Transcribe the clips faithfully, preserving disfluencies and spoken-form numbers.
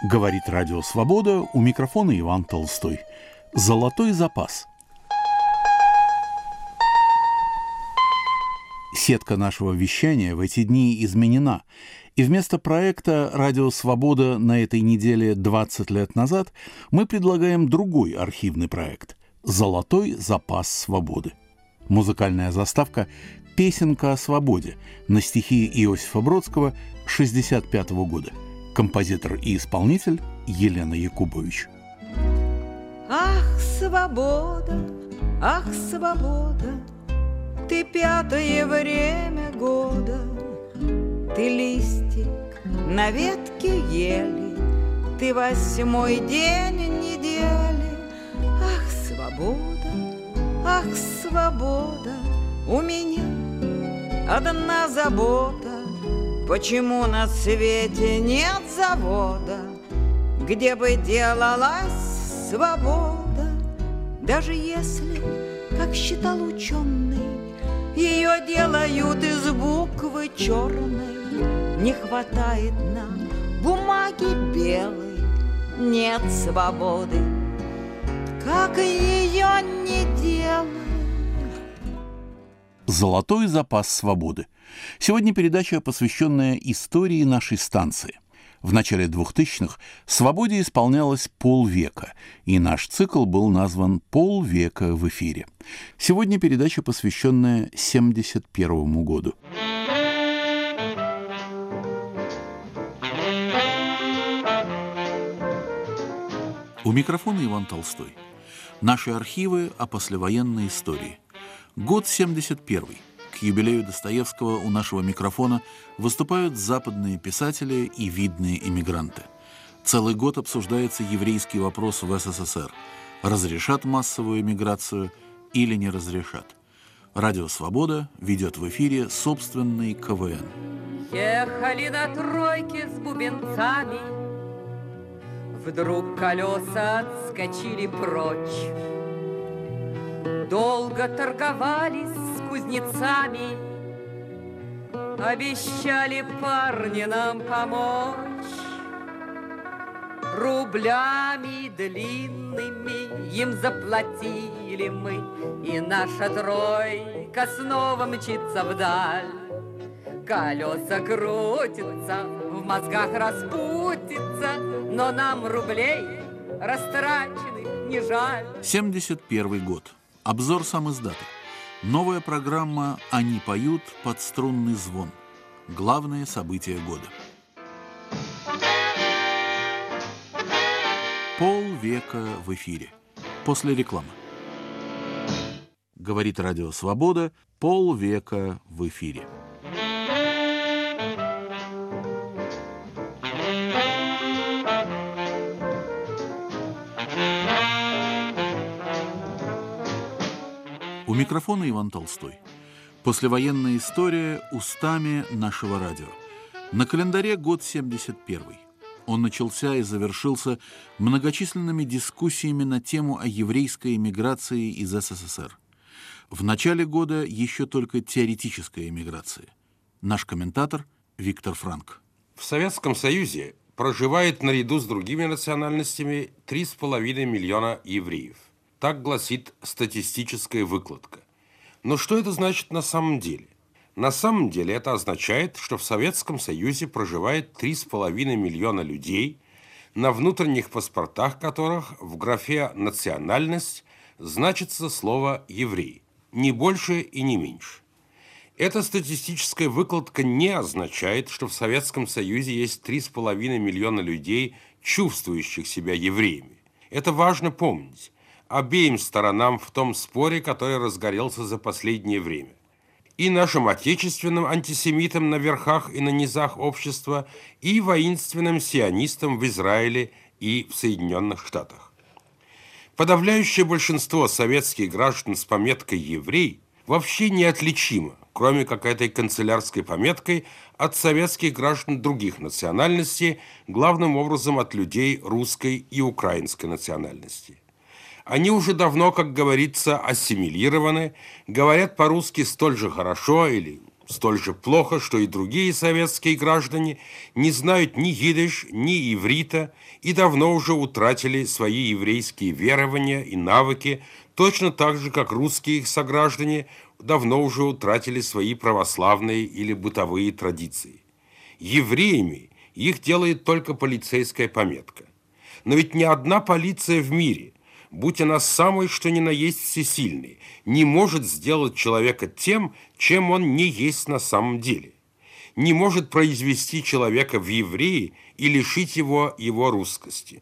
Говорит Радио Свобода, у микрофона Иван Толстой. Золотой запас. Сетка нашего вещания в эти дни изменена, и вместо проекта «Радио Свобода» на этой неделе двадцать лет назад мы предлагаем другой архивный проект «Золотой запас свободы». Музыкальная заставка «Песенка о свободе» на стихи Иосифа Бродского шестьдесят пятого года. Композитор и исполнитель Елена Якубович. Ах, свобода, ах, свобода, ты пятое время года, ты листик на ветке ели, ты восьмой день недели. Ах, свобода, ах, свобода, у меня одна забота. Почему на свете нет завода, где бы делалась свобода? Даже если, как считал ученый, ее делают из буквы черной, не хватает нам бумаги белой, нет свободы, как ее не делай. «Золотой запас свободы». Сегодня передача, посвященная истории нашей станции. В начале двухтысячных «Свободе» исполнялось полвека, и наш цикл был назван «Полвека в эфире». Сегодня передача, посвященная семьдесят первому году. У микрофона Иван Толстой. Наши архивы о послевоенной истории. Год семьдесят первый. К юбилею Достоевского у нашего микрофона выступают западные писатели и видные эмигранты. Целый год обсуждается еврейский вопрос в СССР. Разрешат массовую эмиграцию или не разрешат? Радио «Свобода» ведет в эфире собственный КВН. Ехали на тройке с бубенцами, вдруг колеса отскочили прочь. Долго торговались с кузнецами, обещали парни нам помочь. Рублями длинными им заплатили мы, и наша тройка снова мчится вдаль. Колеса крутятся, в мозгах распутится, но нам рублей растраченных не жаль. семьдесят первый год. Обзор сам издата. Новая программа «Они поют под струнный звон». Главные события года. Полвека в эфире. После рекламы. Говорит Радио Свобода, полвека в эфире. У микрофона Иван Толстой. Послевоенная история устами нашего радио. На календаре год семьдесят первый. Он начался и завершился многочисленными дискуссиями на тему о еврейской эмиграции из СССР. В начале года еще только теоретическая эмиграция. Наш комментатор Виктор Франк. В Советском Союзе проживает наряду с другими национальностями три с половиной миллиона евреев. Так гласит статистическая выкладка. Но что это значит на самом деле? На самом деле это означает, что в Советском Союзе проживает три с половиной миллиона людей, на внутренних паспортах которых в графе «национальность» значится слово «еврей». Ни больше и не меньше. Эта статистическая выкладка не означает, что в Советском Союзе есть три с половиной миллиона людей, чувствующих себя евреями. Это важно помнить обеим сторонам в том споре, который разгорелся за последнее время. И нашим отечественным антисемитам на верхах и на низах общества, и воинственным сионистам в Израиле и в Соединенных Штатах. Подавляющее большинство советских граждан с пометкой «еврей» вообще неотличимо, кроме как этой канцелярской пометкой, от советских граждан других национальностей, главным образом от людей русской и украинской национальности. Они уже давно, как говорится, ассимилированы, говорят по-русски столь же хорошо или Столь же плохо, что и другие советские граждане не знают ни идиш, ни иврита и давно уже утратили свои еврейские верования и навыки, точно так же, как русские их сограждане давно уже утратили свои православные или бытовые традиции. Евреями их делает только полицейская пометка. Но ведь ни одна полиция в мире, будь она самой что ни на есть всесильной, не может сделать человека тем, чем он не есть на самом деле. Не может произвести человека в евреи и лишить его его русскости.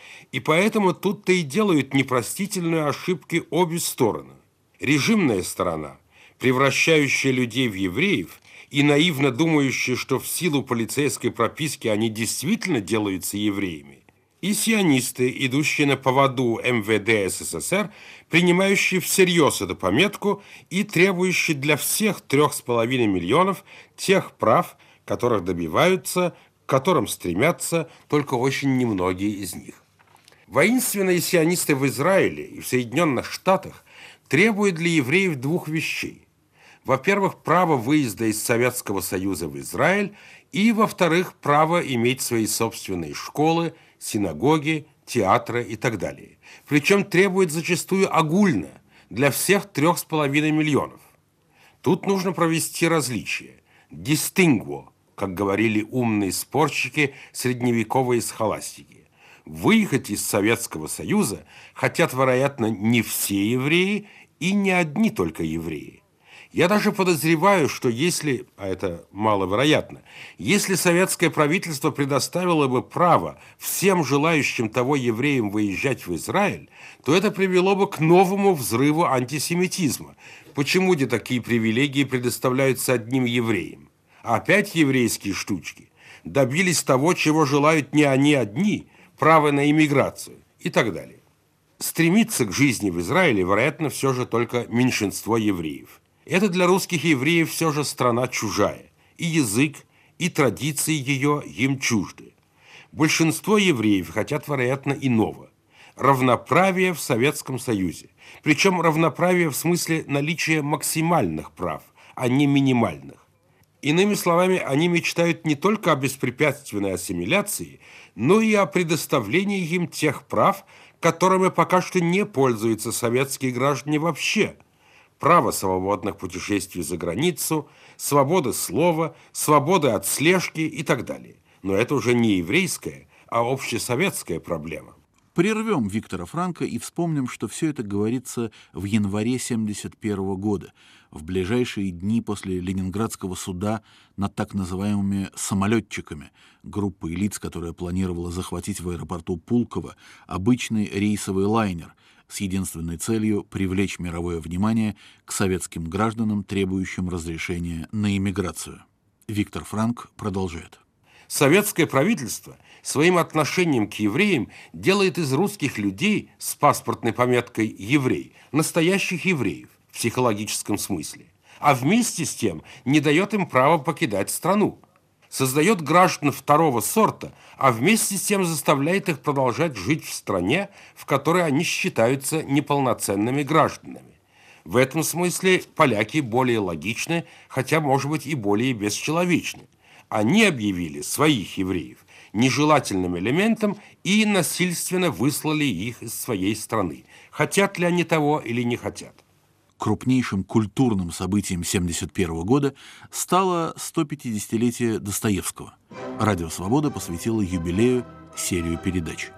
И поэтому тут-то и делают непростительную ошибки обе стороны. Режимная сторона, превращающая людей в евреев и наивно думающая, что в силу полицейской прописки они действительно делаются евреями, и сионисты, идущие на поводу эм вэ дэ эс эс эс эр, принимающие всерьез эту пометку и требующие для всех трех с половиной миллионов тех прав, которых добиваются, к которым стремятся только очень немногие из них. Воинственные сионисты в Израиле и в Соединенных Штатах требуют для евреев двух вещей. Во-первых, право выезда из Советского Союза в Израиль, и, во-вторых, право иметь свои собственные школы, синагоги, театры и так далее. Причем требует зачастую огульно, для всех трех с половиной миллионов. Тут нужно провести различие. Дистингво, как говорили умные спорщики средневековой схоластики. Выехать из Советского Союза хотят, вероятно, не все евреи и не одни только евреи. Я даже подозреваю, что если, а это маловероятно, если советское правительство предоставило бы право всем желающим того евреям выезжать в Израиль, то это привело бы к новому взрыву антисемитизма. Почему же такие привилегии предоставляются одним евреям? А опять еврейские штучки добились того, чего желают не они одни, право на иммиграцию и так далее. Стремиться к жизни в Израиле, вероятно, все же только меньшинство евреев. Это для русских евреев все же страна чужая, и язык, и традиции ее им чужды. Большинство евреев хотят, вероятно, иного – равноправия в Советском Союзе, причем равноправие в смысле наличия максимальных прав, а не минимальных. Иными словами, они мечтают не только о беспрепятственной ассимиляции, но и о предоставлении им тех прав, которыми пока что не пользуются советские граждане вообще. Право свободных путешествий за границу, свободы слова, свободы от слежки и так далее. Но это уже не еврейская, а общесоветская проблема. Прервем Виктора Франка и вспомним, что все это говорится в январе семьдесят первого года, в ближайшие дни после Ленинградского суда над так называемыми «самолетчиками», группой лиц, которая планировала захватить в аэропорту Пулково обычный рейсовый лайнер с единственной целью привлечь мировое внимание к советским гражданам, требующим разрешения на иммиграцию. Виктор Франк продолжает. Советское правительство своим отношением к евреям делает из русских людей с паспортной пометкой «еврей» настоящих евреев в психологическом смысле, а вместе с тем не дает им права покидать страну. Создает граждан второго сорта, а вместе с тем заставляет их продолжать жить в стране, в которой они считаются неполноценными гражданами. В этом смысле поляки более логичны, хотя, может быть, и более бесчеловечны. Они объявили своих евреев нежелательным элементом и насильственно выслали их из своей страны. Хотят ли они того или не хотят. Крупнейшим культурным событием семьдесят первого года стало сто пятидесятилетие Достоевского. Радио «Свобода» посвятило юбилею серию передач.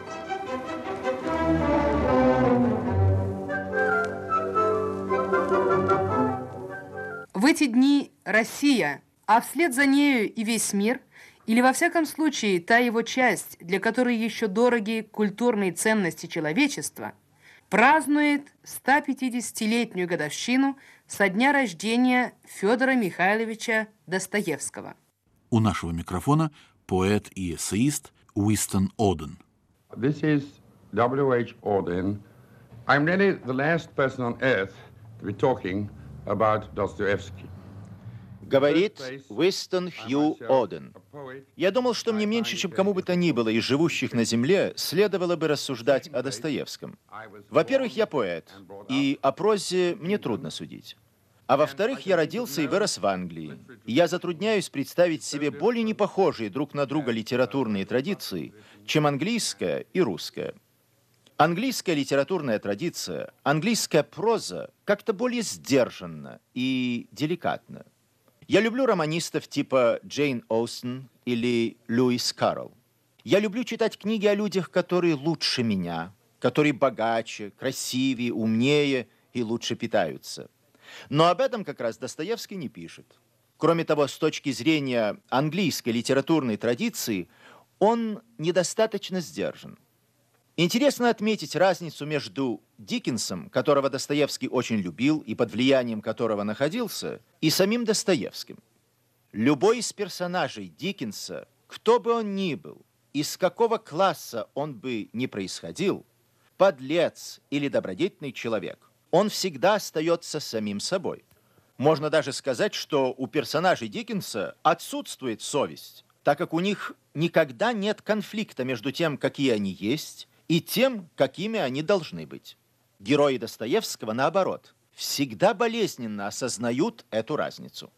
В эти дни Россия, а вслед за нею и весь мир, или во всяком случае та его часть, для которой еще дороги культурные ценности человечества, празднует сто пятидесятилетнюю годовщину со дня рождения Федора Михайловича Достоевского. У нашего микрофона поэт и эссеист Уистон Оден. This is W H Auden. I'm really the last person on earth to be talking about Dostoevsky. Говорит Уистон Хью Оден. Я думал, что мне меньше, чем кому бы то ни было из живущих на земле, следовало бы рассуждать о Достоевском. Во-первых, я поэт, и о прозе мне трудно судить. А во-вторых, я родился и вырос в Англии. И я затрудняюсь представить себе более непохожие друг на друга литературные традиции, чем английская и русская. Английская литературная традиция, английская проза как-то более сдержанна и деликатна. Я люблю романистов типа Джейн Остин или Льюис Карролл. Я люблю читать книги о людях, которые лучше меня, которые богаче, красивее, умнее и лучше питаются. Но об этом как раз Достоевский не пишет. Кроме того, с точки зрения английской литературной традиции, он недостаточно сдержан. Интересно отметить разницу между Диккенсом, которого Достоевский очень любил и под влиянием которого находился, и самим Достоевским. Любой из персонажей Диккенса, кто бы он ни был, из какого класса он бы ни происходил, подлец или добродетельный человек, он всегда остается самим собой. Можно даже сказать, что у персонажей Диккенса отсутствует совесть, так как у них никогда нет конфликта между тем, какие они есть, и тем, какими они должны быть. Герои Достоевского, наоборот, всегда болезненно осознают эту разницу.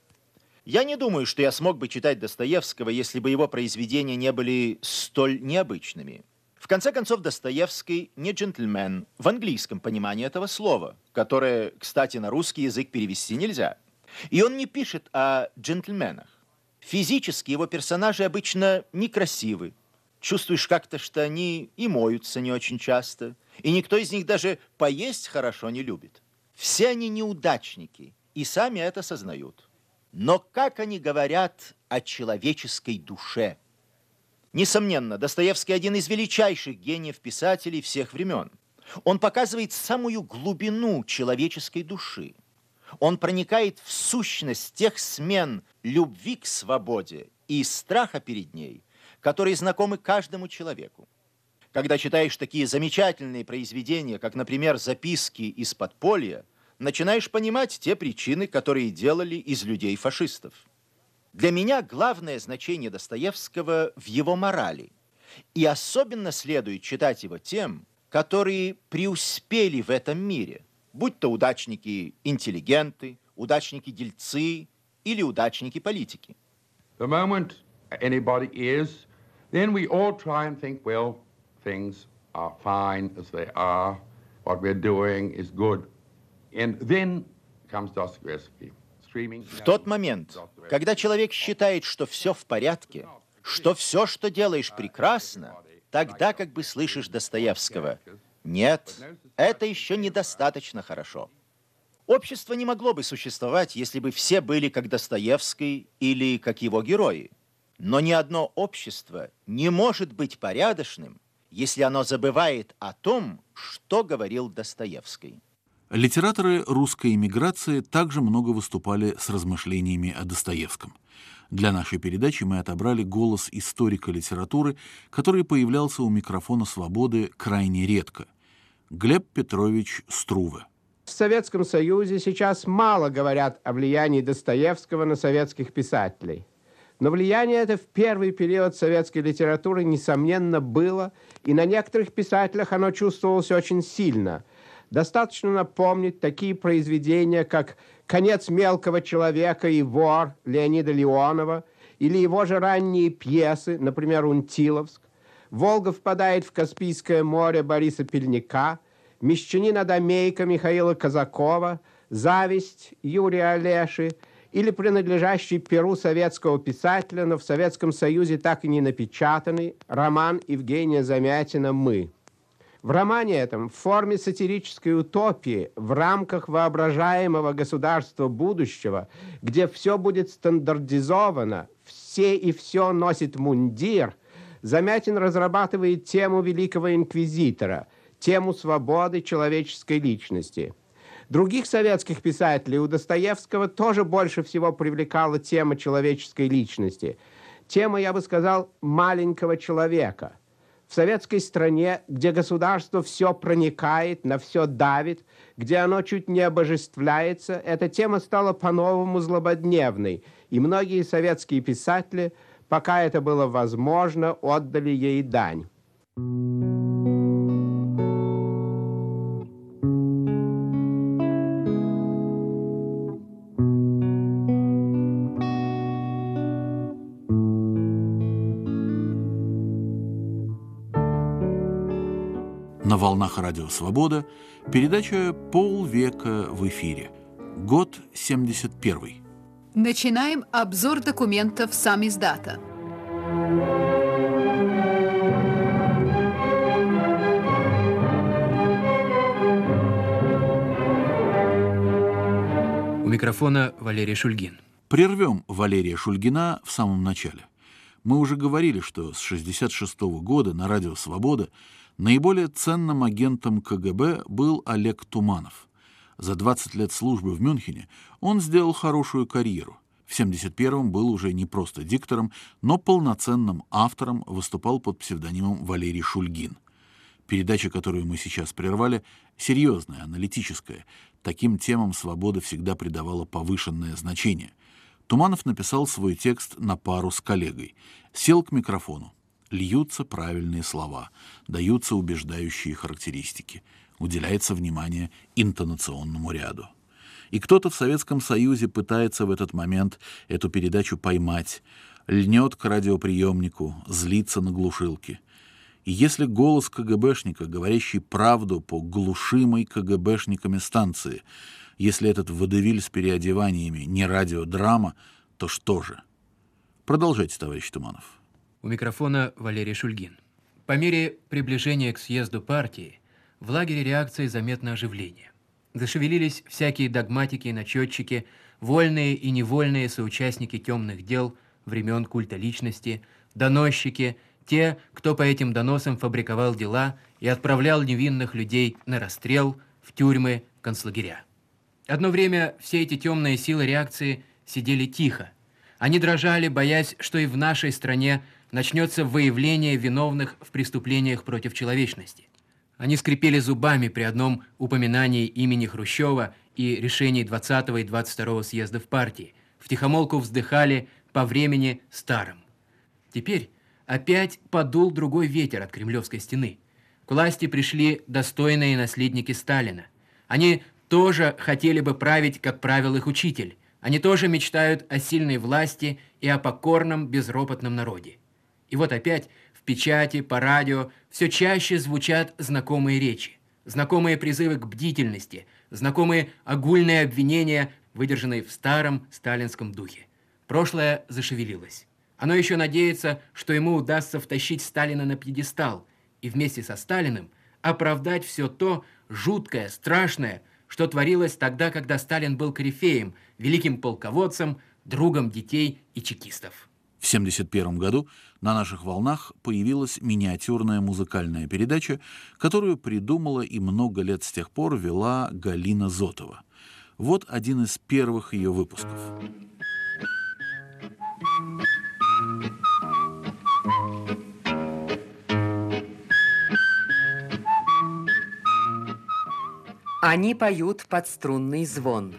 Я не думаю, что я смог бы читать Достоевского, если бы его произведения не были столь необычными. В конце концов, Достоевский не джентльмен в английском понимании этого слова, которое, кстати, на русский язык перевести нельзя. И он не пишет о джентльменах. Физически его персонажи обычно некрасивы. Чувствуешь как-то, что они и моются не очень часто, и никто из них даже поесть хорошо не любит. Все они неудачники, и сами это сознают. Но как они говорят о человеческой душе? Несомненно, Достоевский один из величайших гениев писателей всех времен. Он показывает самую глубину человеческой души. Он проникает в сущность тех смен любви к свободе и страха перед ней, которые знакомы каждому человеку. Когда читаешь такие замечательные произведения, как, например, «Записки из подполья», начинаешь понимать те причины, которые делали из людей фашистов. Для меня главное значение Достоевского в его морали. И особенно следует читать его тем, которые преуспели в этом мире, будь то удачники-интеллигенты, удачники-дельцы или удачники-политики. The moment anybody is, then we all try and think, well, things are fine as they are, what we're doing is good. And then comes Dostoevsky. В тот момент, когда человек считает, что все в порядке, что все, что делаешь, прекрасно, тогда как бы слышишь Достоевского: нет, это еще недостаточно хорошо. Общество не могло бы существовать, если бы все были как Достоевский или как его герои. Но ни одно общество не может быть порядочным, если оно забывает о том, что говорил Достоевский. Литераторы русской эмиграции также много выступали с размышлениями о Достоевском. Для нашей передачи мы отобрали голос историка литературы, который появлялся у микрофона «Свободы» крайне редко. Глеб Петрович Струве. В Советском Союзе сейчас мало говорят о влиянии Достоевского на советских писателей. Но влияние это в первый период советской литературы, несомненно, было, и на некоторых писателях оно чувствовалось очень сильно. Достаточно напомнить такие произведения, как «Конец мелкого человека» и «Вор» Леонида Леонова, или его же ранние пьесы, например, «Унтиловск», «Волга впадает в Каспийское море» Бориса Пельника, «Мещанин Адамейка» Михаила Казакова, «Зависть» Юрия Олеши, или принадлежащий перу советского писателя, но в Советском Союзе так и не напечатанный роман Евгения Замятина «Мы». В романе этом в форме сатирической утопии, в рамках воображаемого государства будущего, где все будет стандартизовано, все и все носит мундир, Замятин разрабатывает тему великого инквизитора, тему свободы человеческой личности. Других советских писателей у Достоевского тоже больше всего привлекала тема человеческой личности. Тема, я бы сказал, маленького человека. В советской стране, где государство все проникает, на все давит, где оно чуть не обожествляется, эта тема стала по-новому злободневной, и многие советские писатели, пока это было возможно, отдали ей дань. На волнах Радио Свобода передача «Полвека в эфире». Год семьдесят первый. Начинаем обзор документов самиздата. У микрофона Валерий Шульгин. Прервем Валерия Шульгина в самом начале. Мы уже говорили, что с шестьдесят шестого года на Радио Свобода наиболее ценным агентом ка гэ бэ был Олег Туманов. За двадцать лет службы в Мюнхене он сделал хорошую карьеру. В семьдесят первом был уже не просто диктором, но полноценным автором, выступал под псевдонимом Валерий Шульгин. Передача, которую мы сейчас прервали, серьезная, аналитическая. Таким темам «Свобода» всегда придавала повышенное значение. Туманов написал свой текст на пару с коллегой. Сел к микрофону. Льются правильные слова, даются убеждающие характеристики, уделяется внимание интонационному ряду. И кто-то в Советском Союзе пытается в этот момент эту передачу поймать, льнет к радиоприемнику, злится на глушилке. И если голос ка гэ бэшника, говорящий правду по глушимой ка гэ бэшниками станции, если этот водевиль с переодеваниями не радиодрама, то что же? Продолжайте, товарищ Туманов. У микрофона Валерий Шульгин. По мере приближения к съезду партии в лагере реакции заметно оживление. Зашевелились всякие догматики и начетчики, вольные и невольные соучастники темных дел времен культа личности, доносчики, те, кто по этим доносам фабриковал дела и отправлял невинных людей на расстрел, в тюрьмы, концлагеря. Одно время все эти темные силы реакции сидели тихо. Они дрожали, боясь, что и в нашей стране начнется выявление виновных в преступлениях против человечности. Они скрипели зубами при одном упоминании имени Хрущева и решений двадцатого и двадцать второго съездов партии, втихомолку вздыхали по времени старым. Теперь опять подул другой ветер от Кремлевской стены. К власти пришли достойные наследники Сталина. Они тоже хотели бы править, как правил их учитель. Они тоже мечтают о сильной власти и о покорном, безропотном народе. И вот опять в печати, по радио все чаще звучат знакомые речи, знакомые призывы к бдительности, знакомые огульные обвинения, выдержанные в старом сталинском духе. Прошлое зашевелилось. Оно еще надеется, что ему удастся втащить Сталина на пьедестал и вместе со Сталиным оправдать все то жуткое, страшное, что творилось тогда, когда Сталин был корифеем, великим полководцем, другом детей и чекистов. В семьдесят первом году на наших волнах появилась миниатюрная музыкальная передача, которую придумала и много лет с тех пор вела Галина Зотова. Вот один из первых ее выпусков. Они поют под струнный звон.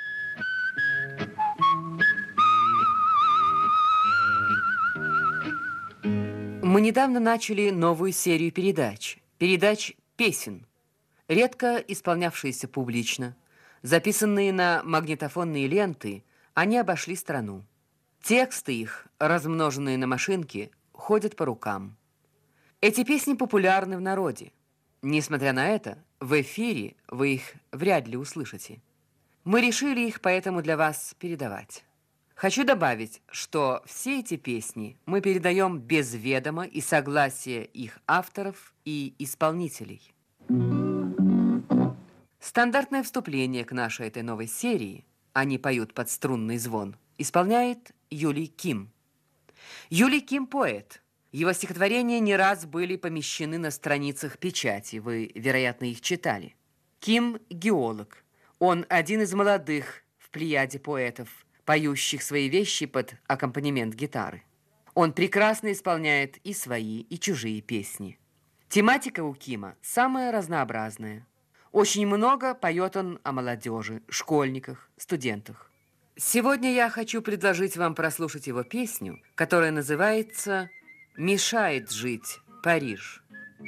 Мы недавно начали новую серию передач. Передач песен, редко исполнявшиеся публично. Записанные на магнитофонные ленты, они обошли страну. Тексты их, размноженные на машинке, ходят по рукам. Эти песни популярны в народе. Несмотря на это, в эфире вы их вряд ли услышите. Мы решили их поэтому для вас передавать. Хочу добавить, что все эти песни мы передаем без ведома и согласия их авторов и исполнителей. Стандартное вступление к нашей этой новой серии «Они поют под струнный звон» исполняет Юлий Ким. Юлий Ким – поэт. Его стихотворения не раз были помещены на страницах печати, вы, вероятно, их читали. Ким – геолог. Он один из молодых в плеяде поэтов, поющих свои вещи под аккомпанемент гитары. Он прекрасно исполняет и свои, и чужие песни. Тематика у Кима самая разнообразная. Очень много поет он о молодежи, школьниках, студентах. Сегодня я хочу предложить вам прослушать его песню, которая называется «Мешает жить Париж».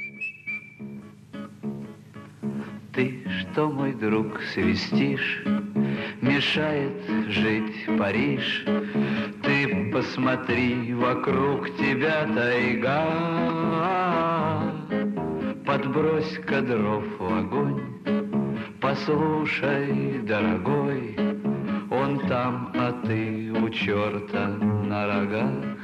Ты что, мой друг, свистишь? Мешает жить Париж. Ты посмотри, вокруг тебя тайга. подбрось кадров в огонь. Послушай, дорогой, он там, а ты у черта на рогах.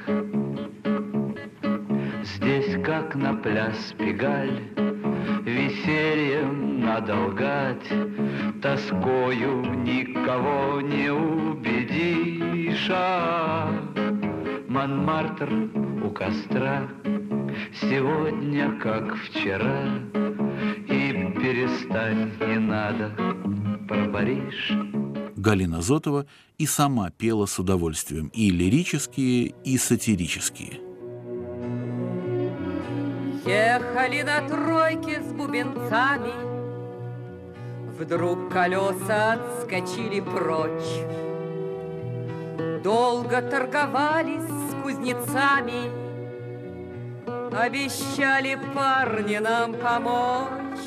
Здесь, как на пляс Пегаль, весельем надо лгать, тоскою никого не убедишь. А Монмартр у костра сегодня, как вчера, и перестань, не надо про Париж. Галина Зотова и сама пела с удовольствием и лирические, и сатирические. Ехали на тройке с бубенцами, вдруг колеса отскочили прочь. Долго торговались с кузнецами, обещали парни нам помочь.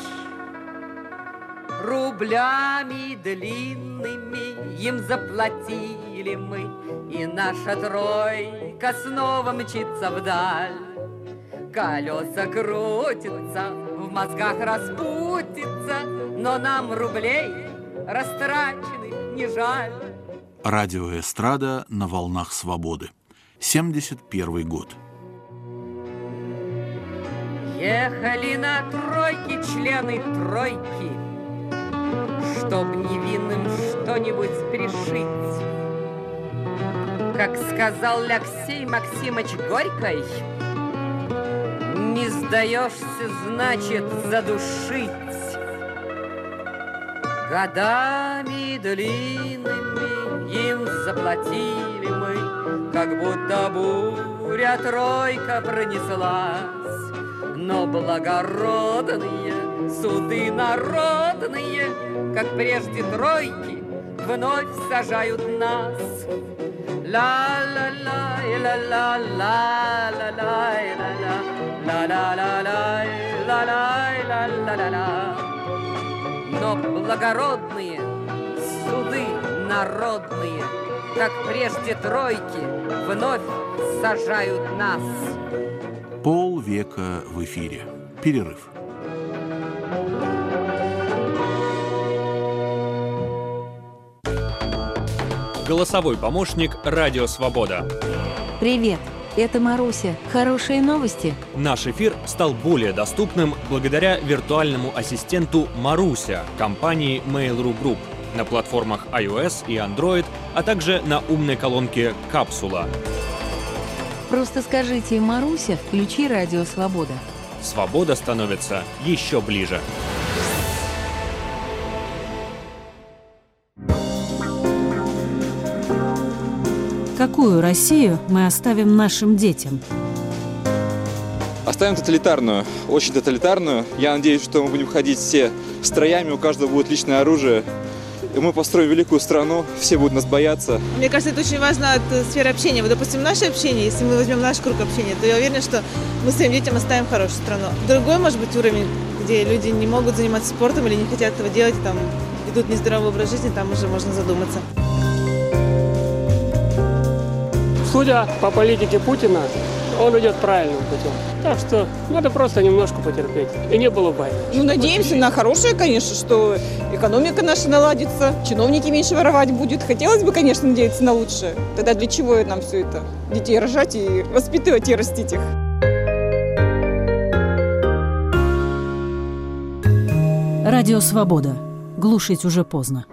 Рублями длинными им заплатили мы, и наша тройка снова мчится вдаль. Колеса крутятся, в мозгах распутится, но нам рублей растраченных не жаль. Радиоэстрада на волнах свободы. семьдесят первый год. Ехали на тройке члены тройки, чтоб невинным что-нибудь пришить. Как сказал Алексей Максимыч Горький, не сдаешься, значит, задушить. Годами длинными им заплатили мы, как будто буря тройка пронеслась. Но благородные суды народные, как прежде тройки, вновь сажают нас. Ла-ла-ла, ла-ла-ла-ла-ла-ла, ла-ла-ла-ла, ла-ла-ла-ла-ла-ла. Но благородные суды народные, как прежде тройки, вновь сажают нас. Полвека в эфире. Перерыв. Голосовой помощник «Радио Свобода». Привет, это Маруся. Хорошие новости? Наш эфир стал более доступным благодаря виртуальному ассистенту Маруся компании Mail.ru Group на платформах iOS и Android, а также на умной колонке «Капсула». Просто скажите: Маруся, включи «Радио Свобода». Свобода становится еще ближе. Какую Россию мы оставим нашим детям? Оставим тоталитарную, очень тоталитарную. Я надеюсь, что мы будем ходить все строями, у каждого будет личное оружие. И мы построим великую страну, все будут нас бояться. Мне кажется, это очень важно от сферы общения. Вот, допустим, наше общение, если мы возьмем наш круг общения, то я уверена, что мы своим детям оставим хорошую страну. Другой, может быть, уровень, где люди не могут заниматься спортом или не хотят этого делать, там ведут нездоровый образ жизни, там уже можно задуматься. Судя по политике Путина, он идет правильным путем. Так что надо просто немножко потерпеть. И не было войны. Ну, надеемся на хорошее, конечно, что экономика наша наладится, чиновники меньше воровать будут. Хотелось бы, конечно, надеяться на лучшее. Тогда для чего нам все это? Детей рожать и воспитывать и растить их. Радио Свобода. Глушить уже поздно.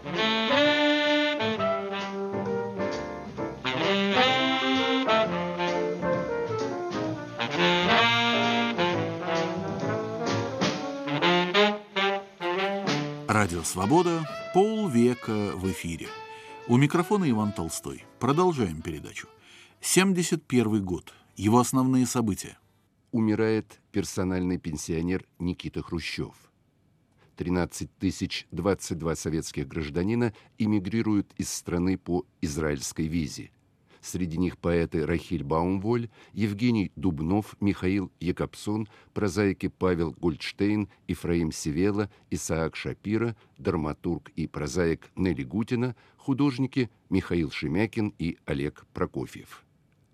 Радио «Свобода», полвека в эфире. У микрофона Иван Толстой. Продолжаем передачу. семьдесят первый год. Его основные события. Умирает персональный пенсионер Никита Хрущев. тринадцать тысяч двадцать два советских гражданина эмигрируют из страны по израильской визе. Среди них поэты Рахиль Баумволь, Евгений Дубнов, Михаил Якобсон, прозаики Павел Гольдштейн, Ифраим Севела, Исаак Шапира, драматург и прозаик Нелли Гутина, художники Михаил Шемякин и Олег Прокофьев.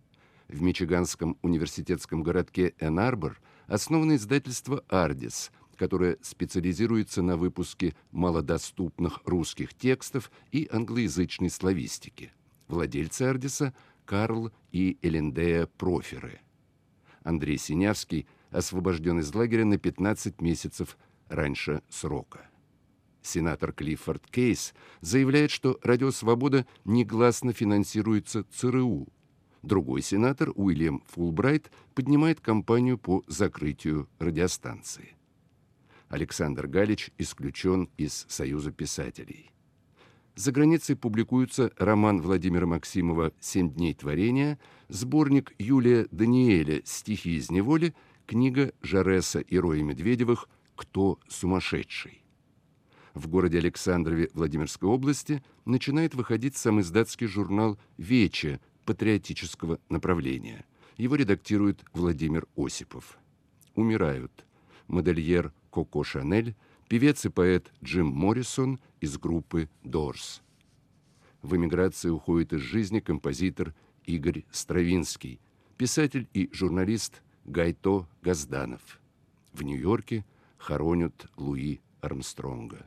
В мичиганском университетском городке Энн-Арбор основано издательство «Ардис», которое специализируется на выпуске малодоступных русских текстов и англоязычной славистики. Владельцы «Ардиса» – Карл и Элендея Проферы. Андрей Синявский освобожден из лагеря на пятнадцать месяцев раньше срока. Сенатор Клиффорд Кейс заявляет, что «Радио Свобода» негласно финансируется ЦРУ. Другой сенатор, Уильям Фулбрайт, поднимает кампанию по закрытию радиостанции. Александр Галич исключен из Союза писателей. За границей публикуются роман Владимира Максимова «Семь дней творения», сборник Юлия Даниэля «Стихи из неволи», книга Жареса и Роя Медведевых «Кто сумасшедший?». В городе Александрове Владимирской области начинает выходить самиздатский журнал «Вече» патриотического направления. Его редактирует Владимир Осипов. Умирают модельер Коко Шанель, певец и поэт Джим Моррисон из группы Doors. В эмиграции уходит из жизни композитор Игорь Стравинский, писатель и журналист Гайто Газданов. В Нью-Йорке хоронят Луи Армстронга.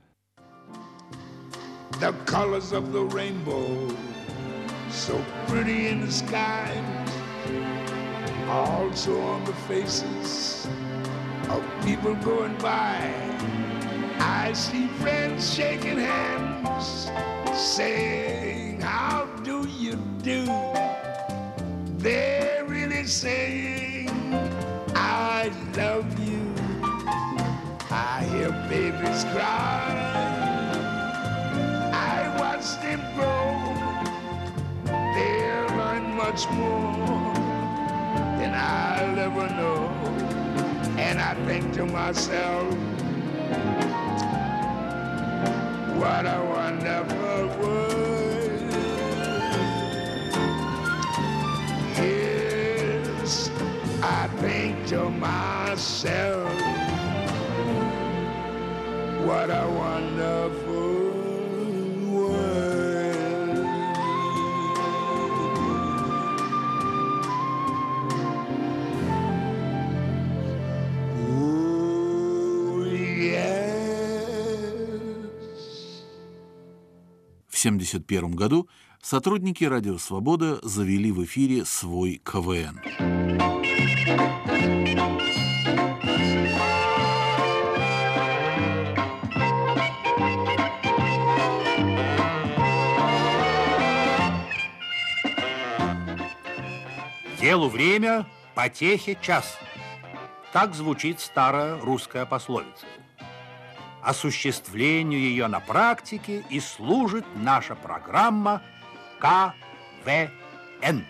The colors of the rainbow, so pretty in the sky, also on the faces of people going by. I see friends shaking hands, saying, how do you do? They're really saying, I love you. I hear babies cry, I watch them grow. They'll learn much more than I'll ever know. And I think to myself, what a wonderful world. Yes, I think to myself, what a wonderful world. Oh, yes. В семьдесят первом году сотрудники «Радио Свобода» завели в эфире свой КВН. Делу время, потехе час. Так звучит старая русская пословица. Осуществлению ее на практике и служит наша программа КВН.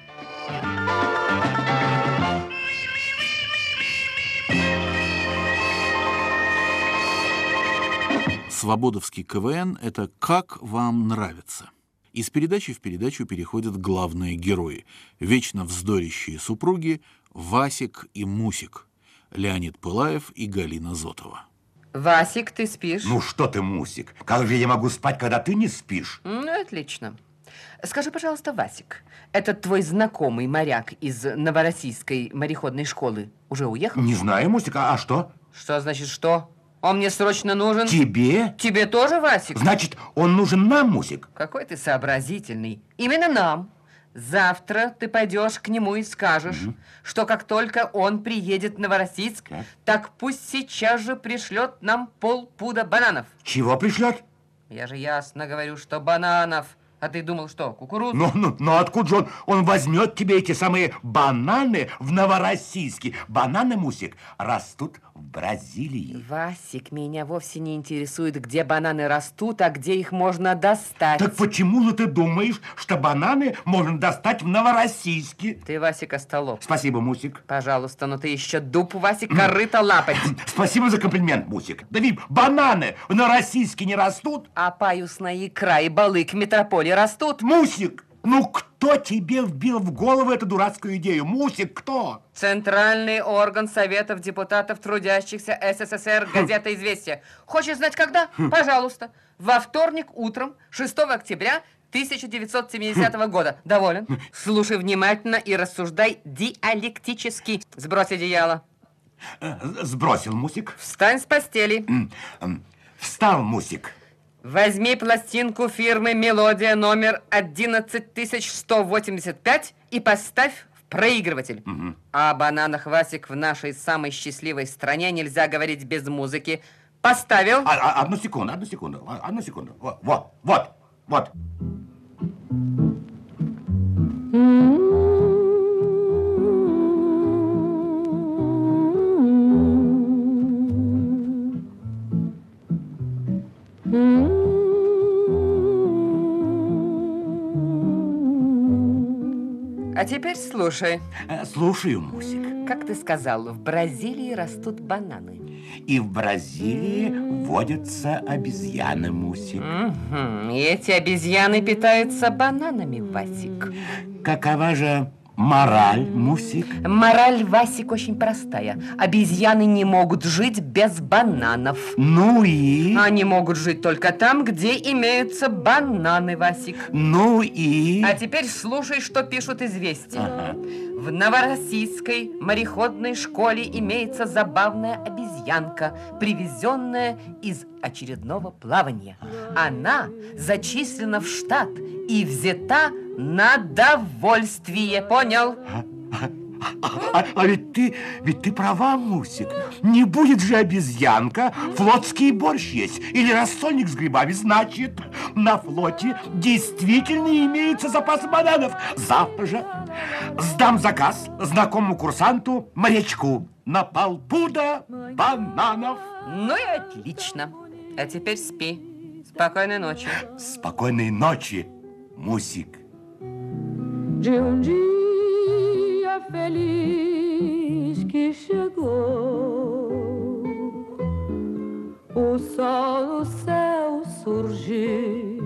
Свободовский КВН – это «Как вам нравится?». Из передачи в передачу переходят главные герои – вечно вздорящие супруги Васик и Мусик, Леонид Пылаев и Галина Зотова. Васик, ты спишь? Ну что ты, Мусик, как же я могу спать, когда ты не спишь? Ну, отлично. Скажи, пожалуйста, Васик, этот твой знакомый моряк из Новороссийской мореходной школы уже уехал? Не знаю, Мусик, а что? Что значит что? Он мне срочно нужен. Тебе? Тебе тоже, Васик? Значит, он нужен нам, Мусик? Какой ты сообразительный. Именно нам. Завтра ты пойдешь к нему и скажешь, угу. что как только он приедет в Новороссийск, так. так пусть сейчас же пришлет нам полпуда бананов. Чего пришлет? Я же ясно говорю, что бананов. А ты думал, что, кукурузу? Ну, ну, ну откуда же он, он возьмет тебе эти самые бананы в Новороссийске? Бананы, Мусик, растут в Бразилии. Васик, меня вовсе не интересует, где бананы растут, а где их можно достать. Так почему же ты думаешь, что бананы можно достать в Новороссийске? Ты, Васик, остолоп. Спасибо, Мусик. Пожалуйста, но ты еще дуб, Васик, корыто лапать. Спасибо за комплимент, Мусик. Да ведь бананы в Новороссийске не растут. А паюсная икра и балык в метрополии растут. Мусик, ну кто тебе вбил в голову эту дурацкую идею? Мусик, кто? Центральный орган Советов депутатов трудящихся СССР, газета «Известия». Хочешь знать, когда? Пожалуйста. Во вторник утром, шестого октября тысяча девятьсот семидесятого года. Доволен? Слушай внимательно и рассуждай диалектически. Сбрось одеяло. Сбросил, Мусик. Встань с постели. Встал, Мусик. Возьми пластинку фирмы «Мелодия» номер одиннадцать тысяч сто восемьдесят пять и поставь в проигрыватель. Угу. О бананах, Васик, в нашей самой счастливой стране нельзя говорить без музыки. Поставил? А, а, одну секунду, одну секунду, одну секунду. Вот, вот, вот. вот. А теперь слушай. Слушаю, Мусик. Как ты сказал, в Бразилии растут бананы. И в Бразилии водятся обезьяны, Мусик. Угу. И эти обезьяны питаются бананами, Васик. Какова же мораль, Мусик? Мораль, Васик, очень простая. Обезьяны не могут жить без бананов. Ну и? Они могут жить только там, где имеются бананы, Васик. Ну и? А теперь слушай, что пишут известия. Ага. В Новороссийской мореходной школе имеется забавная обезьянка, привезенная из очередного плавания. Она зачислена в штат и взята на довольствие. Понял? А, а ведь ты, ведь ты права, Мусик. Не будет же обезьянка флотский борщ есть или рассольник с грибами. Значит, на флоте действительно имеется запас бананов. Завтра же сдам заказ знакомому курсанту морячку на полпуда бананов. Ну и отлично. А теперь спи. Спокойной ночи. Спокойной ночи, Мусик. Feliz que chegou, o sol no céu surgiu.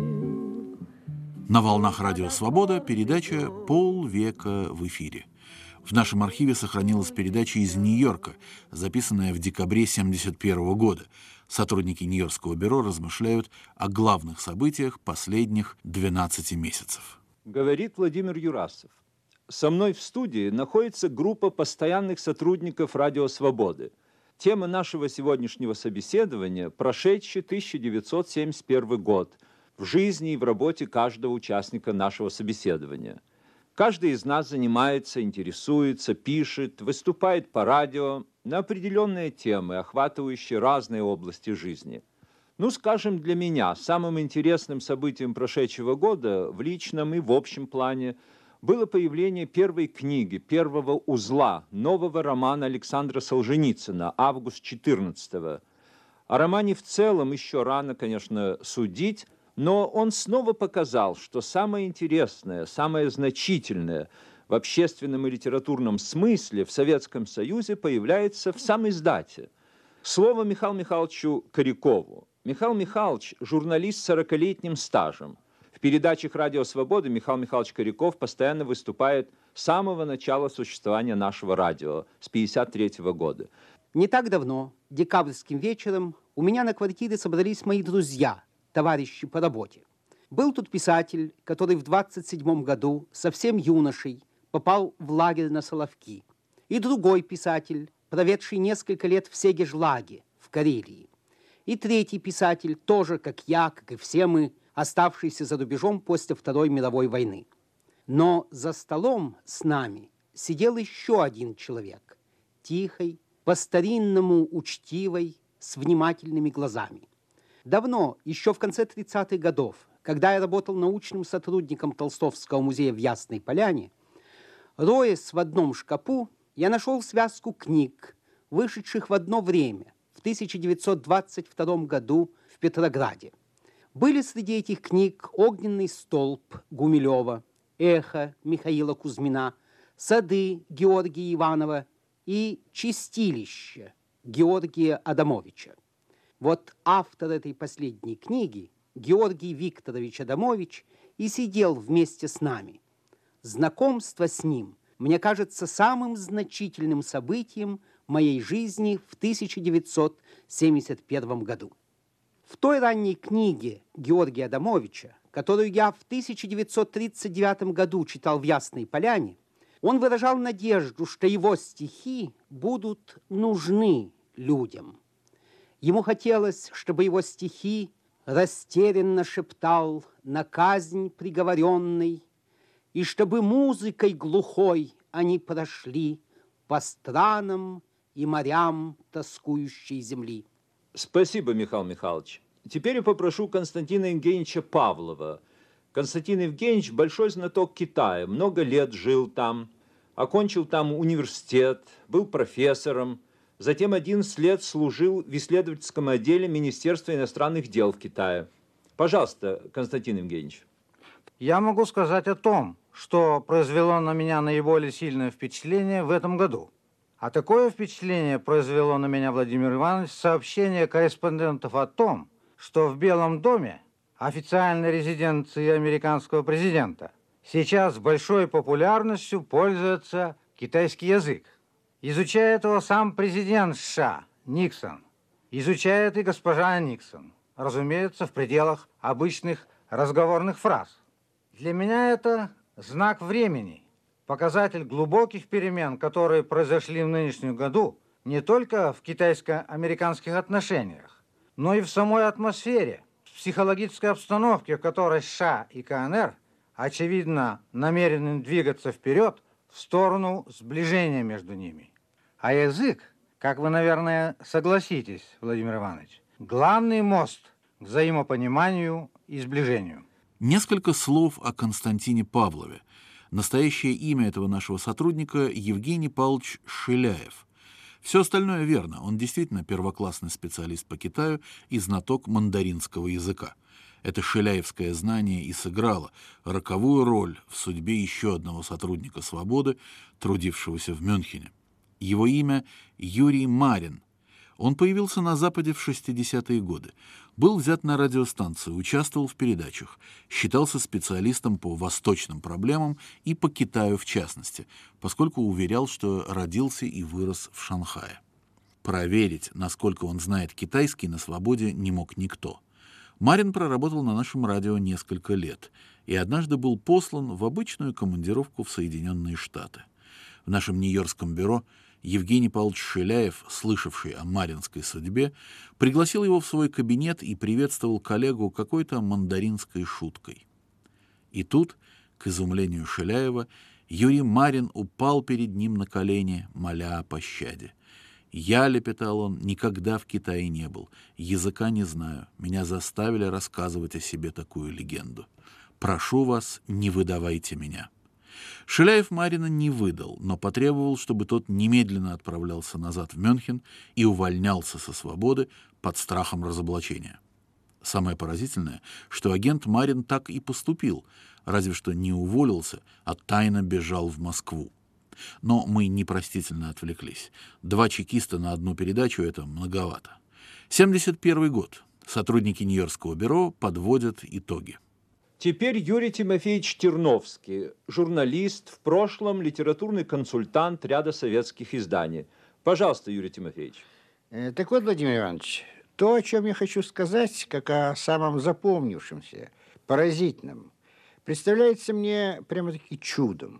На волнах Радио Свобода передача «Полвека в эфире». В нашем архиве сохранилась передача из Нью-Йорка, записанная в декабре семьдесят первого года. Сотрудники Нью-Йоркского бюро размышляют о главных событиях последних двенадцати месяцев. Говорит Владимир Юрасов. Со мной в студии находится группа постоянных сотрудников «Радио Свободы». Тема нашего сегодняшнего собеседования – прошедший тысяча девятьсот семьдесят первый год в жизни и в работе каждого участника нашего собеседования. Каждый из нас занимается, интересуется, пишет, выступает по радио на определенные темы, охватывающие разные области жизни. Ну, скажем, для меня самым интересным событием прошедшего года в личном и в общем плане было появление первой книги, первого узла, нового романа Александра Солженицына «Август четырнадцатого». О романе в целом еще рано, конечно, судить, но он снова показал, что самое интересное, самое значительное в общественном и литературном смысле в Советском Союзе появляется в самиздате. Слово Михаилу Михайловичу Корякову. Михаил Михайлович – журналист с сорокалетним стажем. В передачах «Радио Свобода» Михаил Михайлович Коряков постоянно выступает с самого начала существования нашего радио, с пятьдесят третьего года. Не так давно, декабрьским вечером, у меня на квартире собрались мои друзья, товарищи по работе. Был тут писатель, который в двадцать седьмом году, совсем юношей, попал в лагерь на Соловки. И другой писатель, проведший несколько лет в Сегежлаге, в Карелии. И третий писатель, тоже, как я, как и все мы, оставшийся за рубежом после Второй мировой войны. Но за столом с нами сидел еще один человек, тихий, по-старинному учтивый, с внимательными глазами. Давно, еще в конце тридцатых годов, когда я работал научным сотрудником Толстовского музея в Ясной Поляне, роясь в одном шкапу, я нашел связку книг, вышедших в одно время, в тысяча девятьсот двадцать втором году в Петрограде. Были среди этих книг «Огненный столб» Гумилева, «Эхо» Михаила Кузьмина, «Сады» Георгия Иванова и «Чистилище» Георгия Адамовича. Вот автор этой последней книги, Георгий Викторович Адамович, и сидел вместе с нами. Знакомство с ним, мне кажется, самым значительным событием моей жизни в тысяча девятьсот семьдесят первом году. В той ранней книге Георгия Адамовича, которую я в тысяча девятьсот тридцать девятом году читал в Ясной Поляне, он выражал надежду, что его стихи будут нужны людям. Ему хотелось, чтобы его стихи растерянно шептал на казнь приговоренный, и чтобы музыкой глухой они прошли по странам и морям тоскующей земли. Спасибо, Михаил Михайлович. Теперь я попрошу Константина Евгеньевича Павлова. Константин Евгеньевич большой знаток Китая, много лет жил там, окончил там университет, был профессором, затем одиннадцать лет служил в исследовательском отделе Министерства иностранных дел в Китае. Пожалуйста, Константин Евгеньевич. Я могу сказать о том, что произвело на меня наиболее сильное впечатление в этом году. А такое впечатление произвело на меня, Владимир Иванович, сообщение корреспондентов о том, что в Белом доме, официальной резиденции американского президента, сейчас большой популярностью пользуется китайский язык. Изучает его сам президент США Никсон, изучает и госпожа Никсон, разумеется, в пределах обычных разговорных фраз. Для меня это знак времени, показатель глубоких перемен, которые произошли в нынешнем году не только в китайско-американских отношениях, но и в самой атмосфере, в психологической обстановке, в которой США и КНР, очевидно, намерены двигаться вперед в сторону сближения между ними. А язык, как вы, наверное, согласитесь, Владимир Иванович, главный мост к взаимопониманию и сближению. Несколько слов о Константине Павлове. Настоящее имя этого нашего сотрудника Евгений Павлович Шиляев. Все остальное верно. Он действительно первоклассный специалист по Китаю и знаток мандаринского языка. Это шиляевское знание и сыграло роковую роль в судьбе еще одного сотрудника «Свободы», трудившегося в Мюнхене. Его имя Юрий Марин. Он появился на Западе в шестидесятые годы. Был взят на радиостанцию, участвовал в передачах, считался специалистом по восточным проблемам и по Китаю в частности, поскольку уверял, что родился и вырос в Шанхае. Проверить, насколько он знает китайский, на «Свободе» не мог никто. Марин проработал на нашем радио несколько лет и однажды был послан в обычную командировку в Соединенные Штаты. В нашем нью-йоркском бюро Евгений Павлович Шиляев, слышавший о маринской судьбе, пригласил его в свой кабинет и приветствовал коллегу какой-то мандаринской шуткой. И тут, к изумлению Шиляева, Юрий Марин упал перед ним на колени, моля о пощаде. «Я, — лепетал он, — никогда в Китае не был, языка не знаю, меня заставили рассказывать о себе такую легенду. Прошу вас, не выдавайте меня». Шиляев Марина не выдал, но потребовал, чтобы тот немедленно отправлялся назад в Мюнхен и увольнялся со «Свободы» под страхом разоблачения. Самое поразительное, что агент Марин так и поступил, разве что не уволился, а тайно бежал в Москву. Но мы непростительно отвлеклись. Два чекиста на одну передачу — это многовато. семьдесят первый год. Сотрудники Нью-Йоркского бюро подводят итоги. Теперь Юрий Тимофеевич Терновский, журналист, в прошлом литературный консультант ряда советских изданий. Пожалуйста, Юрий Тимофеевич. Так вот, Владимир Иванович, то, о чем я хочу сказать, как о самом запомнившемся, поразительном, представляется мне прямо-таки чудом.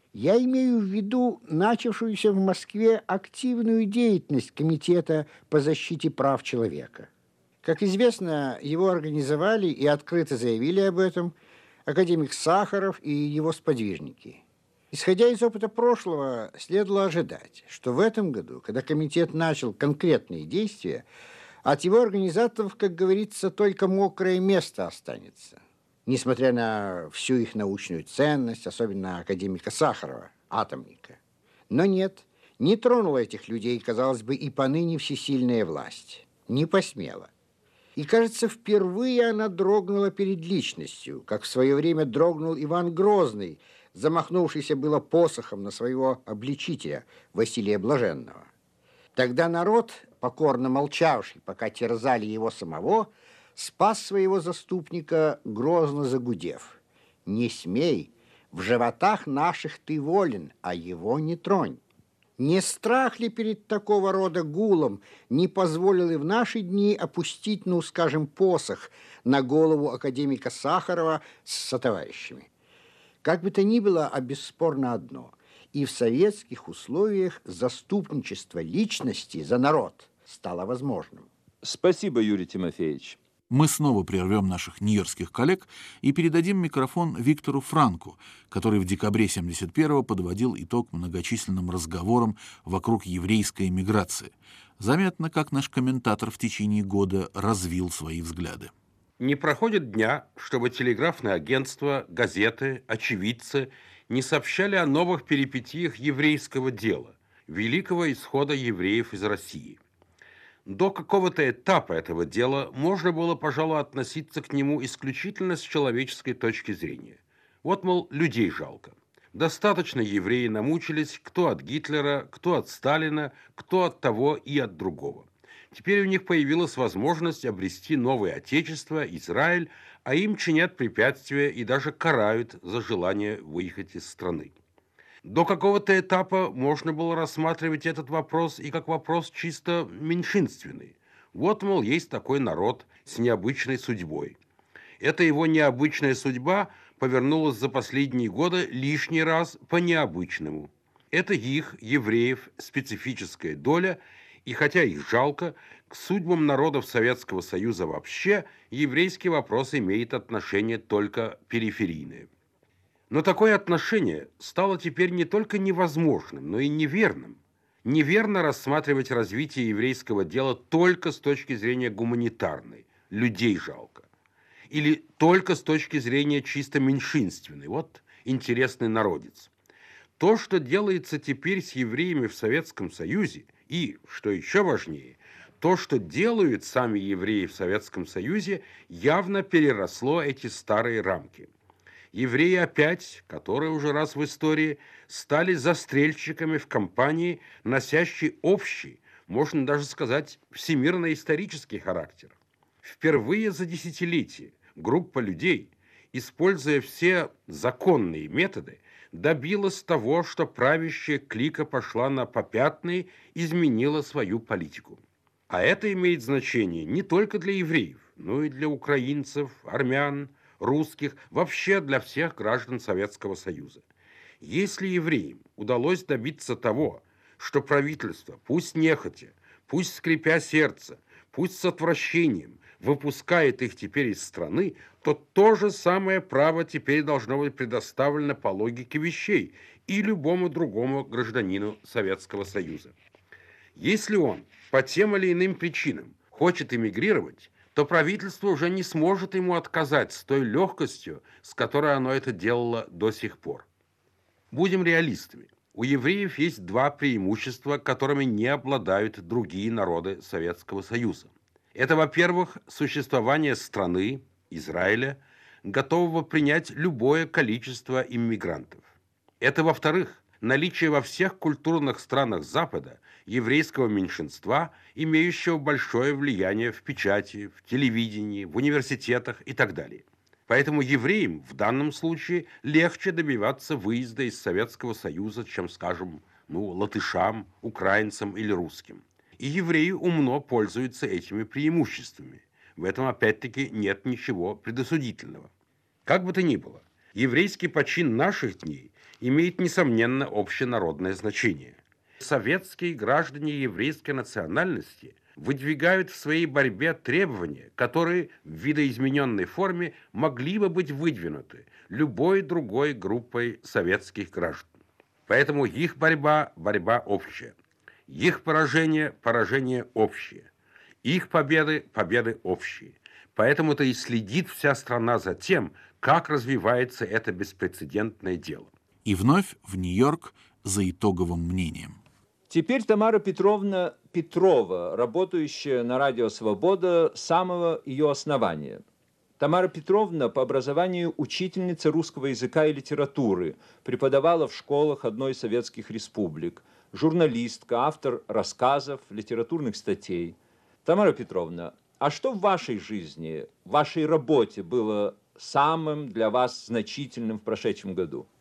Я имею в виду начавшуюся в Москве активную деятельность Комитета по защите прав человека. Как известно, его организовали и открыто заявили об этом академик Сахаров и его сподвижники. Исходя из опыта прошлого, следовало ожидать, что в этом году, когда комитет начал конкретные действия, от его организаторов, как говорится, только мокрое место останется. Несмотря на всю их научную ценность, особенно академика Сахарова, атомника. Но нет, не тронула этих людей, казалось бы, и поныне всесильная власть. Не посмела. И, кажется, впервые она дрогнула перед личностью, как в свое время дрогнул Иван Грозный, замахнувшийся было посохом на своего обличителя Василия Блаженного. Тогда народ, покорно молчавший, пока терзали его самого, спас своего заступника, грозно загудев: «Не смей, в животах наших ты волен, а его не тронь». Не страх ли перед такого рода гулом не позволил и в наши дни опустить, ну, скажем, посох на голову академика Сахарова с сотоварищами? Как бы то ни было, а бесспорно одно. И в советских условиях заступничество личности за народ стало возможным. Спасибо, Юрий Тимофеевич. Мы снова прервем наших нью-йоркских коллег и передадим микрофон Виктору Франку, который в декабре семьдесят первого подводил итог многочисленным разговорам вокруг еврейской эмиграции. Заметно, как наш комментатор в течение года развил свои взгляды. Не проходит дня, чтобы телеграфные агентства, газеты, очевидцы не сообщали о новых перипетиях еврейского дела, великого исхода евреев из России. До какого-то этапа этого дела можно было, пожалуй, относиться к нему исключительно с человеческой точки зрения. Вот, мол, людей жалко. Достаточно евреи намучились, кто от Гитлера, кто от Сталина, кто от того и от другого. Теперь у них появилась возможность обрести новое отечество, Израиль, а им чинят препятствия и даже карают за желание выехать из страны. До какого-то этапа можно было рассматривать этот вопрос и как вопрос чисто меньшинственный. Вот, мол, есть такой народ с необычной судьбой. Эта его необычная судьба повернулась за последние годы лишний раз по-необычному. Это их, евреев, специфическая доля, и хотя их жалко, к судьбам народов Советского Союза вообще еврейский вопрос имеет отношение только периферийное. Но такое отношение стало теперь не только невозможным, но и неверным. Неверно рассматривать развитие еврейского дела только с точки зрения гуманитарной, людей жалко. Или только с точки зрения чисто меньшинственной, вот интересный народец. То, что делается теперь с евреями в Советском Союзе, и, что еще важнее, то, что делают сами евреи в Советском Союзе, явно переросло эти старые рамки. Евреи опять, которые уже раз в истории, стали застрельщиками в кампании, носящей общий, можно даже сказать, всемирно-исторический характер. Впервые за десятилетия группа людей, используя все законные методы, добилась того, что правящая клика пошла на попятные, изменила свою политику. А это имеет значение не только для евреев, но и для украинцев, армян, русских, вообще для всех граждан Советского Союза. Если евреям удалось добиться того, что правительство, пусть нехотя, пусть скрипя сердце, пусть с отвращением, выпускает их теперь из страны, то то же самое право теперь должно быть предоставлено по логике вещей и любому другому гражданину Советского Союза. Если он по тем или иным причинам хочет эмигрировать, то правительство уже не сможет ему отказать с той легкостью, с которой оно это делало до сих пор. Будем реалистами. У евреев есть два преимущества, которыми не обладают другие народы Советского Союза. Это, во-первых, существование страны, Израиля, готового принять любое количество иммигрантов. Это, во-вторых, наличие во всех культурных странах Запада еврейского меньшинства, имеющего большое влияние в печати, в телевидении, в университетах и так далее. Поэтому евреям в данном случае легче добиваться выезда из Советского Союза, чем, скажем, ну, латышам, украинцам или русским. И евреи умно пользуются этими преимуществами. В этом, опять-таки, нет ничего предосудительного. Как бы то ни было, еврейский почин наших дней имеет, несомненно, общенародное значение. Советские граждане еврейской национальности выдвигают в своей борьбе требования, которые в видоизмененной форме могли бы быть выдвинуты любой другой группой советских граждан. Поэтому их борьба – борьба общая. Их поражение – поражение общее. Их победы – победы общие. Поэтому-то и следит вся страна за тем, как развивается это беспрецедентное дело. И вновь в Нью-Йорк за итоговым мнением. Теперь Тамара Петровна Петрова, работающая на радио «Свобода» с самого ее основания. Тамара Петровна по образованию учительница русского языка и литературы, преподавала в школах одной из советских республик, журналистка, автор рассказов, литературных статей. Тамара Петровна, а что в вашей жизни, в вашей работе было самым для вас значительным в прошедшем году?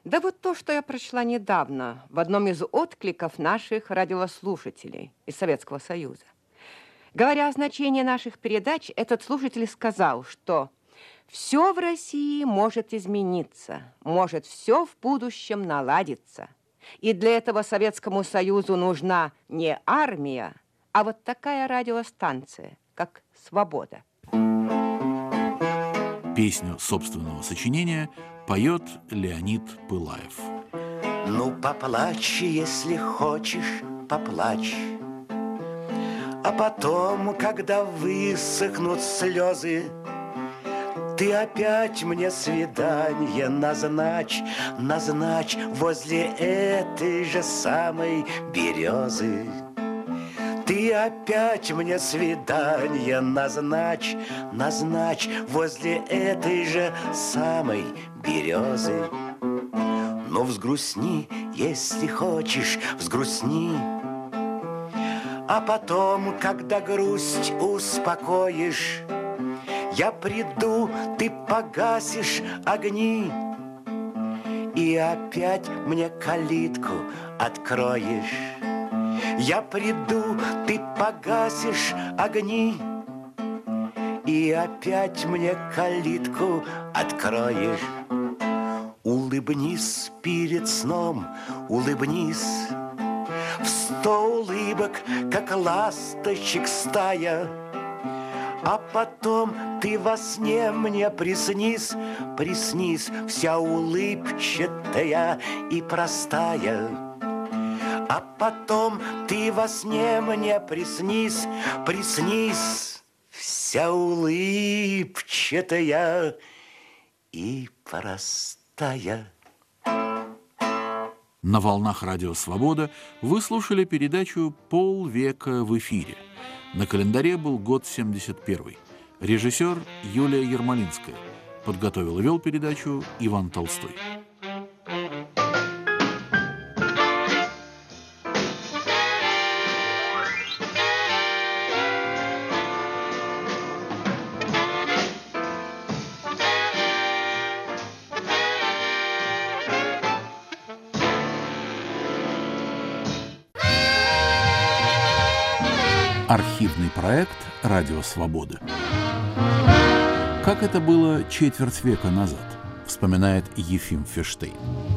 Да вот то, что я прочла недавно в одном из откликов наших радиослушателей из Советского Союза. Говоря о значении наших передач, этот слушатель сказал, что все в России может измениться, может все в будущем наладиться. И для этого Советскому Союзу нужна не армия, а вот такая радиостанция, как «Свобода». Песню собственного сочинения поет Леонид Пылаев. Ну, поплачь, если хочешь, поплачь. А потом, когда высохнут слезы, ты опять мне свидание назначь, назначь возле этой же самой березы. Ты опять мне свидание назначь, назначь возле этой же самой березы. Но взгрустни, если хочешь, взгрустни. А потом, когда грусть успокоишь, я приду, ты погасишь огни, и опять мне калитку откроешь. Я приду, ты погасишь огни, и опять мне калитку откроешь. Улыбнись перед сном, улыбнись, в сто улыбок, как ласточек стая. А потом ты во сне мне приснись, приснись, вся улыбчатая и простая. А потом ты во сне мне приснись, приснись, вся улыбчатая и простая. На волнах радио «Свобода» вы слушали передачу «Полвека в эфире». На календаре был год семьдесят первый. Режиссер Юлия Ермолинская. Подготовил и вел передачу Иван Толстой. Архивный проект «Радио Свобода». Как это было четверть века назад, вспоминает Ефим Ферштейн.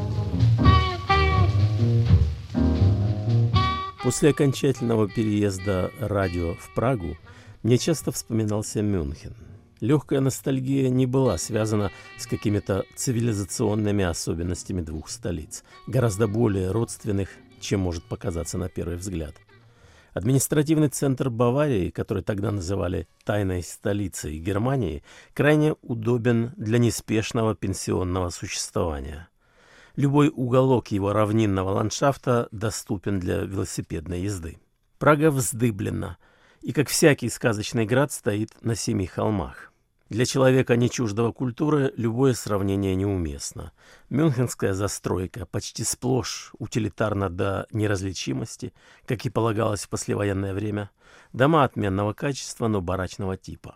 После окончательного переезда радио в Прагу мне часто вспоминался Мюнхен. Легкая ностальгия не была связана с какими-то цивилизационными особенностями двух столиц, гораздо более родственных, чем может показаться на первый взгляд. Административный центр Баварии, который тогда называли «тайной столицей Германии», крайне удобен для неспешного пенсионного существования. Любой уголок его равнинного ландшафта доступен для велосипедной езды. Прага вздыблена и, как всякий сказочный град, стоит на семи холмах. Для человека, не чуждого культуры, любое сравнение неуместно. Мюнхенская застройка почти сплошь утилитарна до неразличимости, как и полагалось в послевоенное время. Дома отменного качества, но барачного типа.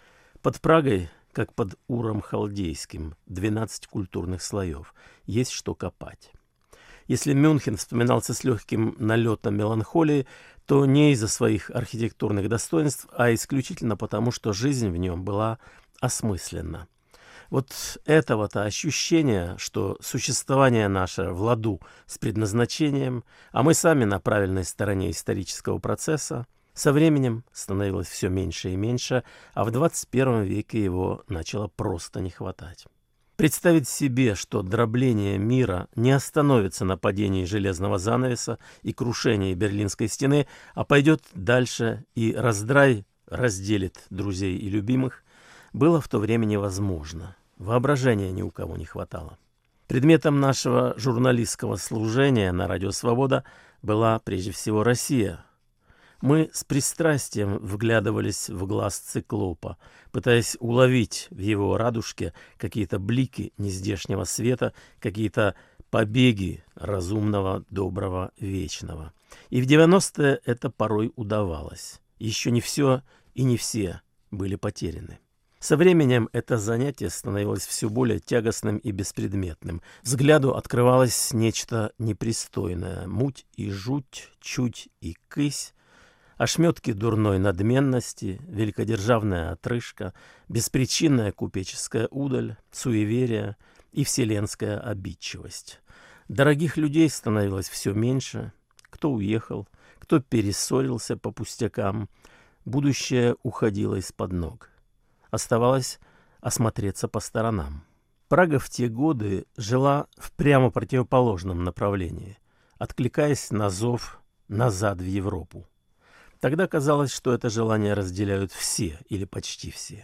Под Прагой, как под Уром Халдейским, двенадцать культурных слоев. Есть что копать. Если Мюнхен вспоминался с легким налетом меланхолии, то не из-за своих архитектурных достоинств, а исключительно потому, что жизнь в нем была осмысленна. Вот этого-то ощущения, что существование наше в ладу с предназначением, а мы сами на правильной стороне исторического процесса, со временем становилось все меньше и меньше, а в двадцать первом веке его начало просто не хватать. Представить себе, что дробление мира не остановится на падении железного занавеса и крушении Берлинской стены, а пойдет дальше и раздрай разделит друзей и любимых, было в то время невозможно. Воображения ни у кого не хватало. Предметом нашего журналистского служения на радио «Свобода» была прежде всего Россия. Мы с пристрастием вглядывались в глаз циклопа, пытаясь уловить в его радужке какие-то блики нездешнего света, какие-то побеги разумного, доброго, вечного. И в девяностые это порой удавалось. Еще не все и не все были потеряны. Со временем это занятие становилось все более тягостным и беспредметным. Взгляду открывалось нечто непристойное. Муть и жуть, чуть и кысь, ошметки дурной надменности, великодержавная отрыжка, беспричинная купеческая удаль, суеверие и вселенская обидчивость. Дорогих людей становилось все меньше. Кто уехал, кто перессорился по пустякам. Будущее уходило из-под ног. Оставалось осмотреться по сторонам. Прага в те годы жила в прямо противоположном направлении, откликаясь на зов назад в Европу. Тогда казалось, что это желание разделяют все или почти все.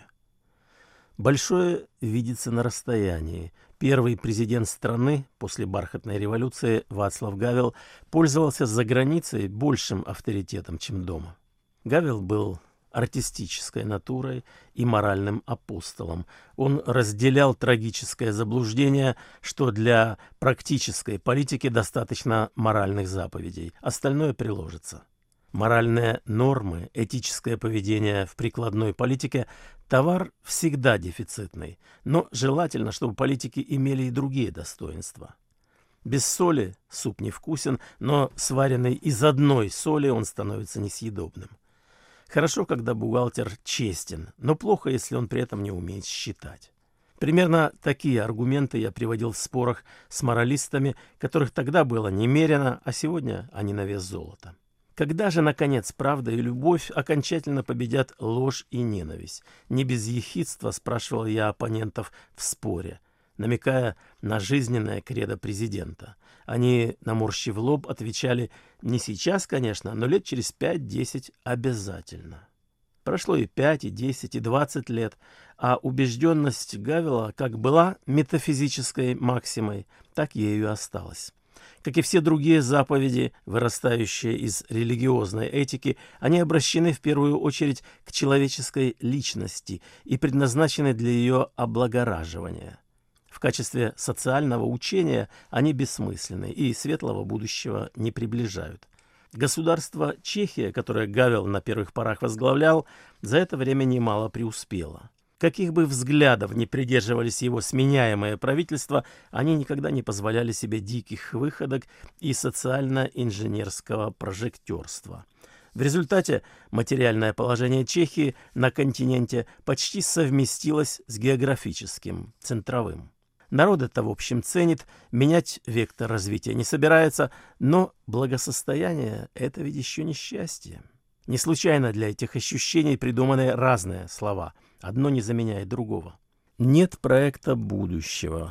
Большое видится на расстоянии. Первый президент страны после бархатной революции Вацлав Гавел пользовался за границей большим авторитетом, чем дома. Гавел был артистической натурой и моральным апостолом. Он разделял трагическое заблуждение, что для практической политики достаточно моральных заповедей, остальное приложится. Моральные нормы, этическое поведение в прикладной политике – товар всегда дефицитный, но желательно, чтобы политики имели и другие достоинства. Без соли суп невкусен, но сваренный из одной соли он становится несъедобным. Хорошо, когда бухгалтер честен, но плохо, если он при этом не умеет считать. Примерно такие аргументы я приводил в спорах с моралистами, которых тогда было немерено, а сегодня они на вес золота. Когда же, наконец, правда и любовь окончательно победят ложь и ненависть? Не без ехидства спрашивал я оппонентов в споре, намекая на жизненное кредо президента. Они, наморщив лоб, отвечали: не сейчас, конечно, но лет через пять-десять обязательно. Прошло и пять, и десять, и двадцать лет, а убежденность Гавела как была метафизической максимой, так ею и осталась. Как и все другие заповеди, вырастающие из религиозной этики, они обращены в первую очередь к человеческой личности и предназначены для ее облагораживания. В качестве социального учения они бессмысленны и светлого будущего не приближают. Государство Чехия, которое Гавел на первых порах возглавлял, за это время немало преуспело. Каких бы взглядов ни придерживались его сменяемые правительства, они никогда не позволяли себе диких выходок и социально-инженерского прожектерства. В результате материальное положение Чехии на континенте почти совместилось с географическим, центровым. Народ это, в общем, ценит, менять вектор развития не собирается, но благосостояние – это ведь еще не счастье. Не случайно для этих ощущений придуманы разные слова. Одно не заменяет другого. Нет проекта будущего,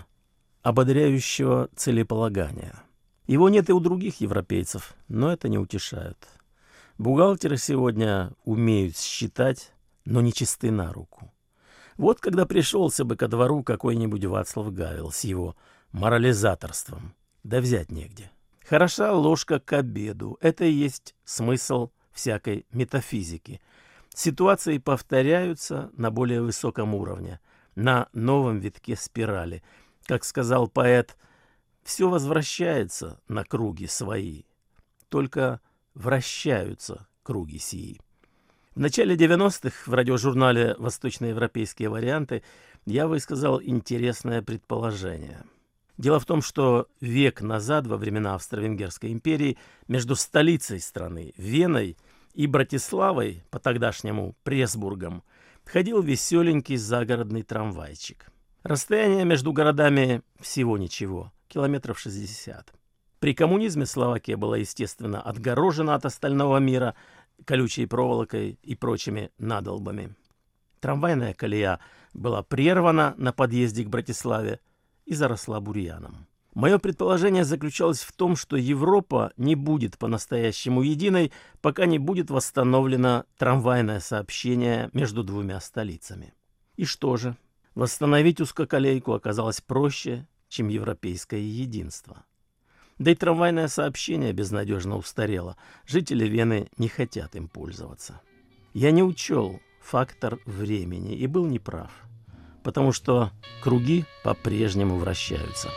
ободряющего целеполагания. Его нет и у других европейцев, но это не утешает. Бухгалтеры сегодня умеют считать, но не чисты на руку. Вот когда пришелся бы ко двору какой-нибудь Вацлав Гавел с его морализаторством, да взять негде. Хороша ложка к обеду. Это и есть смысл всякой метафизики. Ситуации повторяются на более высоком уровне, на новом витке спирали. Как сказал поэт, все возвращается на круги свои, только вращаются круги сии. В начале девяностых в радиожурнале «Восточноевропейские варианты» я высказал интересное предположение. Дело в том, что век назад, во времена Австро-Венгерской империи, между столицей страны, Веной, и Братиславой, по-тогдашнему Пресбургом, ходил веселенький загородный трамвайчик. Расстояние между городами всего ничего, километров шестьдесят. При коммунизме Словакия была, естественно, отгорожена от остального мира колючей проволокой и прочими надолбами. Трамвайная колея была прервана на подъезде к Братиславе и заросла бурьяном. Мое предположение заключалось в том, что Европа не будет по-настоящему единой, пока не будет восстановлено трамвайное сообщение между двумя столицами. И что же? Восстановить узкоколейку оказалось проще, чем европейское единство. Да и трамвайное сообщение безнадежно устарело. Жители Вены не хотят им пользоваться. Я не учел фактор времени и был неправ, потому что круги по-прежнему вращаются.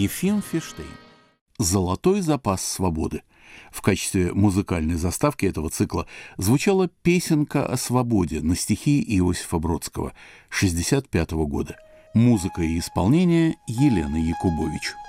Ефим Фиштейн. «Золотой запас свободы». В качестве музыкальной заставки этого цикла звучала песенка о свободе на стихи Иосифа Бродского шестьдесят пятого года. Музыка и исполнение Елены Якубович.